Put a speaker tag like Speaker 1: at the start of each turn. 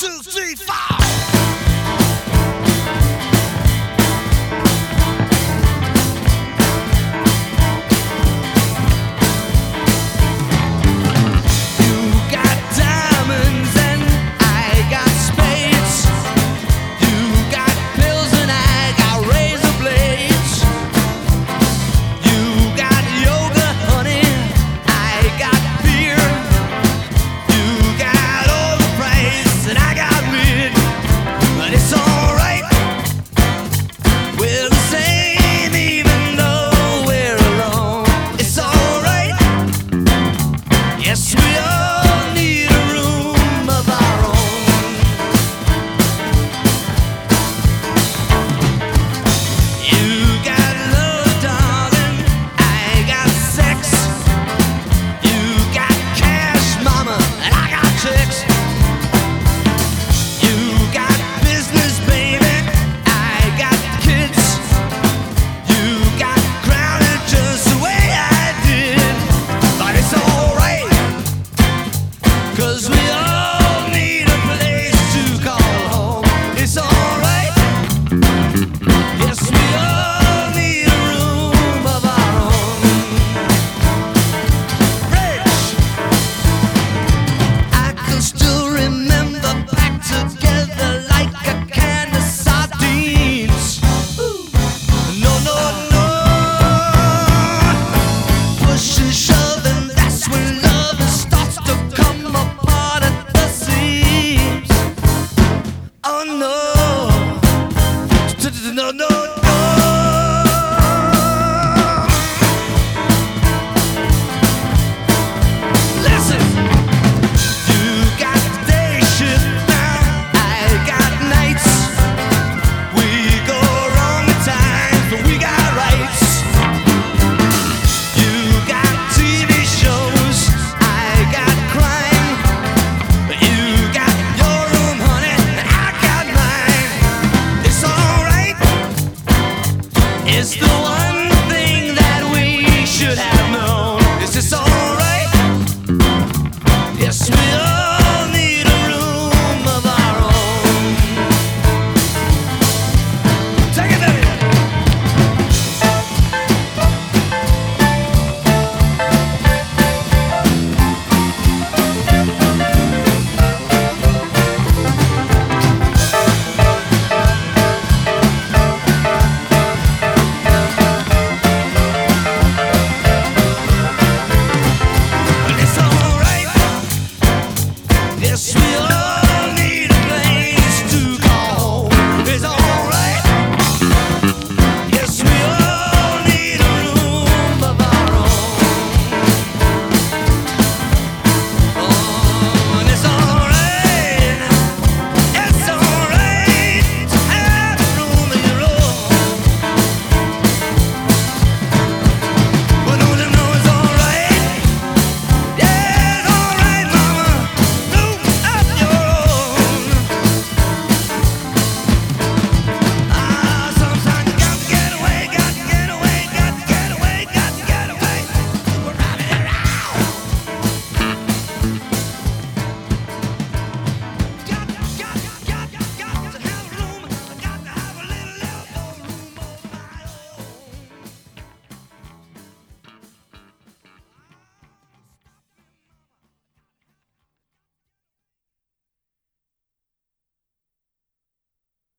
Speaker 1: 2, 3, 4. Yes, we all need a room of our own. You got love, darling, I got sex. You got cash, mama, and I got checks. You got business, baby, I got kids. You got grounded just the way I did. But it's alright, 'cause we all need a place to call home. It's alright. Yes, we all need a room of our own. Rich, I can still remember back together like a can of sardines. No, no, no. Push and shove, and that's when love starts to come apart at the seams. Oh no, no, no, no. Listen, you got day shift now, I got nights. We go wrong at times, but we got rights. You got TV shows, I got crime. You got your room, honey, and I got mine. It's alright. It's the one thing that we should have known. Is this alright? Yes, we all need a room of our own. Take it, baby. It's alright. Yes, we all